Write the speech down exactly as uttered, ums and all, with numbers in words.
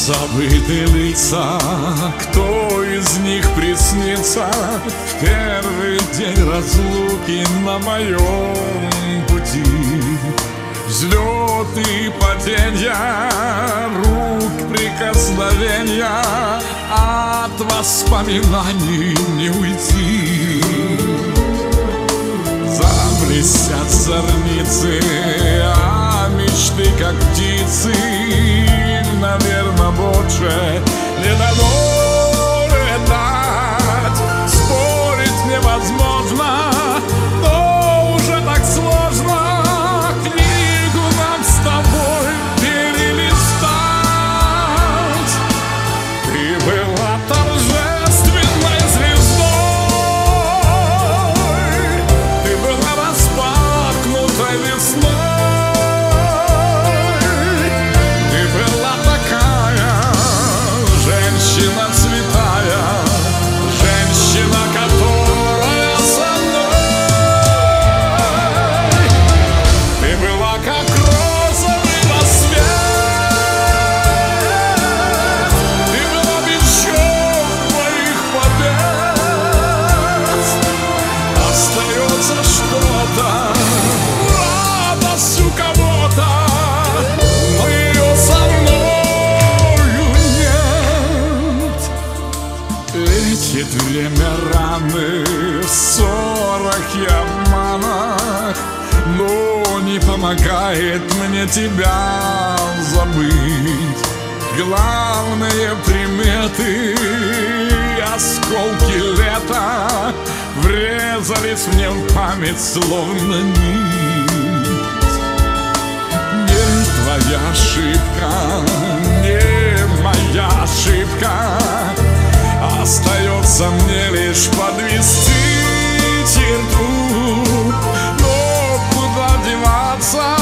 Забытые лица, кто из них приснится в первый день разлуки на моем пути? Взлеты и паденья, рук прикосновения, от воспоминаний не уйти. Заблестят зорницы, а мечты как птицы, наверно, больше не дано летать. Спорить невозможно, но уже так сложно книгу нам с тобой перелистать. Ты была торжественной звездой, ты была распахнутой весной. Женщина святая, женщина, которая со мной. Ты была как розовый рассвет, ты была бичом моих побед. Остается что-то, радость у кого-то, но ее со мной. Лечит время раны в ссорах и обманах, но не помогает мне тебя забыть. Главные приметы, осколки лета врезались мне в память словно нить. Не твоя ошибка, не моя ошибка, остается мне лишь подвести черту. Но куда деваться?